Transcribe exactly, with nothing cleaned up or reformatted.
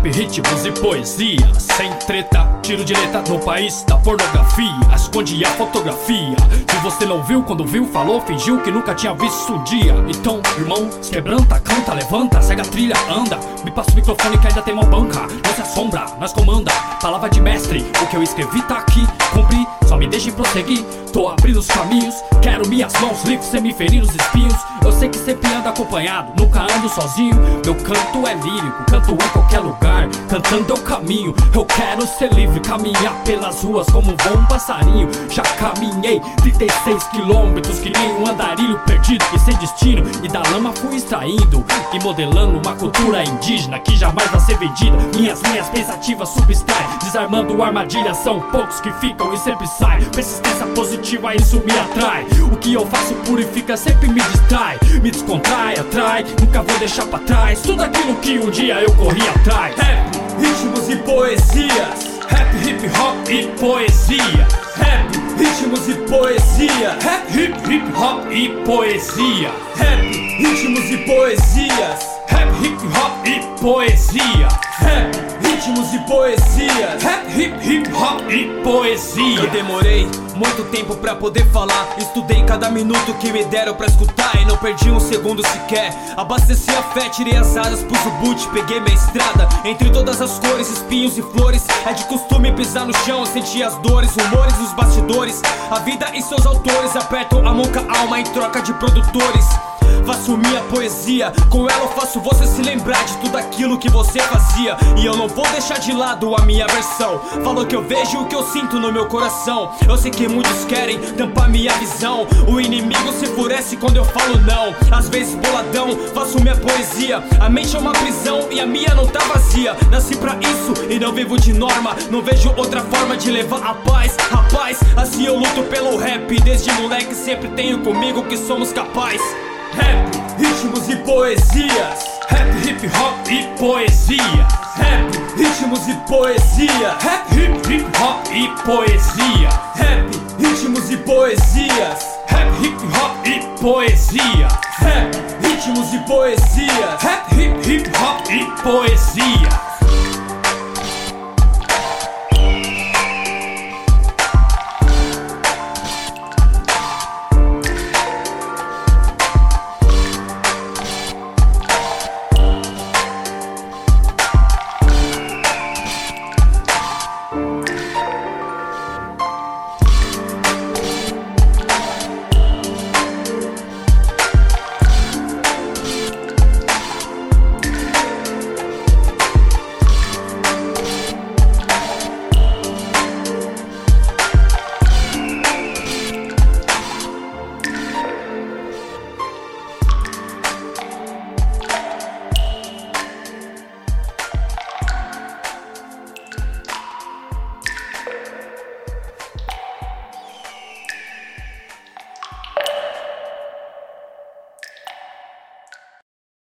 Rap, ritmos e poesia, sem treta, tiro de letra no país da pornografia. Esconde a fotografia que você não viu, quando viu falou, fingiu que nunca tinha visto um dia. Então, irmão, se quebranta, canta, levanta, segue a trilha, anda. Me passa o microfone que ainda tem uma banca. Não se assombra, nós comanda, palavra de mestre. O que eu escrevi tá aqui, cumpri, só me deixem prosseguir. Tô abrindo os caminhos, quero minhas mãos livres sem me ferir os espinhos. Eu sei que sempre ando acompanhado, nunca ando sozinho. Meu canto é lírico, canto em qualquer lugar, cantando eu caminho. Eu quero ser livre, caminhar pelas ruas como voa um passarinho. Já caminhei trinta e seis quilômetros que nem um andarilho perdido e sem destino. E da lama fui extraindo e modelando uma cultura indígena que jamais vai ser vendida. Minhas linhas pensativas subtraem, desarmando armadilhas. São poucos que ficam e sempre saem. Persistência positiva, isso me atrai. O que eu faço purifica, sempre me distrai. Me descontrai, atrai, nunca vou deixar pra trás tudo aquilo que um dia eu corri atrás. Rap, ritmos e poesias. Rap, hip hop e poesia. Rap, ritmos e poesia. Rap, hip, hip hop e poesia. Rap, ritmos e poesias. Rap, hip hop e poesia. Rap, ritmos e poesias. Rap, hip, hip hop e poesia. Eu demorei muito tempo pra poder falar. Estudei cada minuto que me deram pra escutar e não perdi um segundo sequer. Abasteci a fé, tirei as asas, pus o boot, peguei minha estrada. Entre todas as cores, espinhos e flores, é de costume pisar no chão, sentir as dores, rumores nos bastidores. A vida e seus autores apertam a mão com a alma em troca de produtores. Faço minha poesia, com ela eu faço você se lembrar de tudo aquilo que você fazia. E eu não vou deixar de lado a minha versão. Falo que eu vejo o que eu sinto no meu coração. Eu sei que muitos querem tampar minha visão. O inimigo se enfurece quando eu falo não. Às vezes boladão, faço minha poesia. A mente é uma prisão e a minha não tá vazia. Nasci pra isso e não vivo de norma. Não vejo outra forma de levar a paz. Rapaz, assim eu luto pelo rap. Desde moleque sempre tenho comigo que somos capazes. Rap, ritmos e poesias. Rap, hip hop e poesia. Rap, ritmos e poesia. Rap, hip, hip hop e poesia. Rap, ritmos e poesias. Rap, hip hop e poesia. Rap, ritmos e poesias. Rap, hip, hip hop e poesia.